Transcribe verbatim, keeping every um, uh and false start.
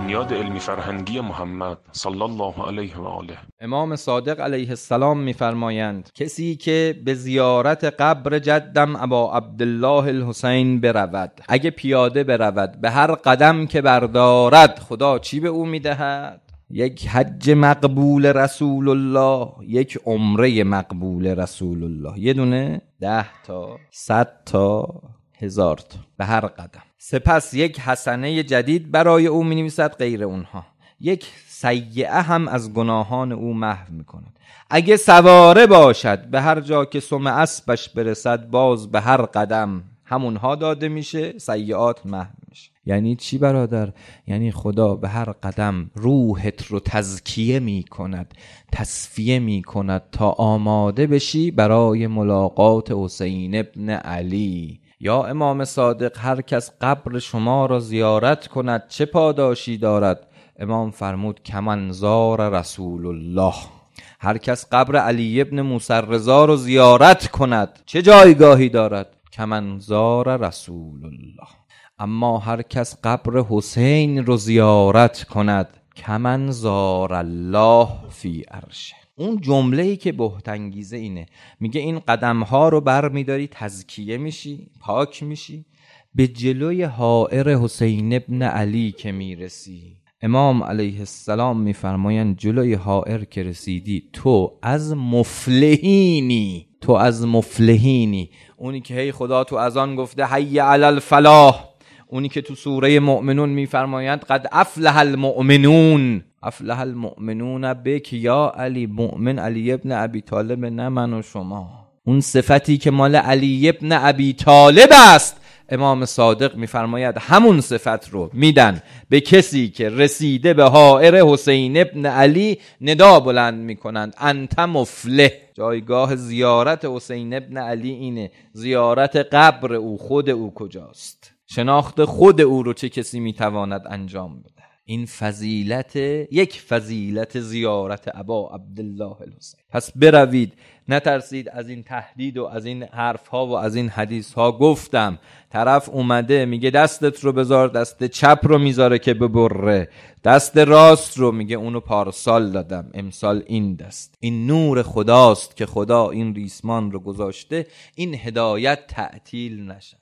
بنیاد علمی فرهنگی محمد صلی الله علیه و آله. امام صادق علیه السلام می‌فرمایند کسی که به زیارت قبر جدم ابا عبدالله الحسین برود، اگه پیاده برود، به هر قدم که بردارد خدا چی به او میدهد؟ یک حج مقبول رسول الله، یک عمره مقبول رسول الله. یه دونه، ده تا، صد تا، هزار تا، به هر قدم. سپس یک حسنه جدید برای او می نویسد غیر اونها. یک سیئه هم از گناهان او محو می کند. اگه سواره باشد، به هر جا که سم اسبش برسد، باز به هر قدم همونها داده میشه، سیئات محو میشه. یعنی چی برادر؟ یعنی خدا به هر قدم روحت رو تزکیه می کند، تصفیه می کند تا آماده بشی برای ملاقات حسین ابن علی. یا امام صادق هر کس قبر شما را زیارت کند چه پاداشی دارد؟ امام فرمود کمن زار رسول الله. هر کس قبر علی ابن موسی رضا را زیارت کند چه جایگاهی دارد؟ کمن زار رسول الله. اما هر کس قبر حسین رو زیارت کند کمن زار الله فی عرشه. اون جمله‌ای که بهت‌انگیزه اینه، میگه این قدم‌ها رو بر می‌داری، تزکیه میشی، پاک میشی، به جلوی حائر حسین ابن علی که میرسی. امام علیه السلام میفرمایند جلوی حائر که رسیدی تو از مفلحینی، تو از مفلحینی. اونی که هی خدا تو اذان گفته حی علی الفلاح، اونی که تو سوره مؤمنون میفرمایند قد افلح المؤمنون. افلح المؤمنون بک یا علی. مؤمن علی ابن ابی طالب، نه من و شما. اون صفتی که مال علی ابن ابی طالب است، امام صادق میفرماید همون صفت رو میدن به کسی که رسیده به حائر حسین ابن علی، ندا بلند میکنند انت مفلح. جایگاه زیارت حسین ابن علی اینه. زیارت قبر او، خود او کجاست؟ شناخت خود او رو چه کسی میتواند انجام بده؟ این فضیلت، یک فضیلت زیارت ابا عبدالله الحسین. پس بروید، نترسید از این تهدید و از این حرف ها و از این حدیث ها. گفتم طرف اومده میگه دستت رو بذار، دست چپ رو میذاره که ببره، دست راست رو میگه اونو پارسال دادم، امسال این دست. این نور خداست که خدا این ریسمان رو گذاشته، این هدایت تعطیل نشه.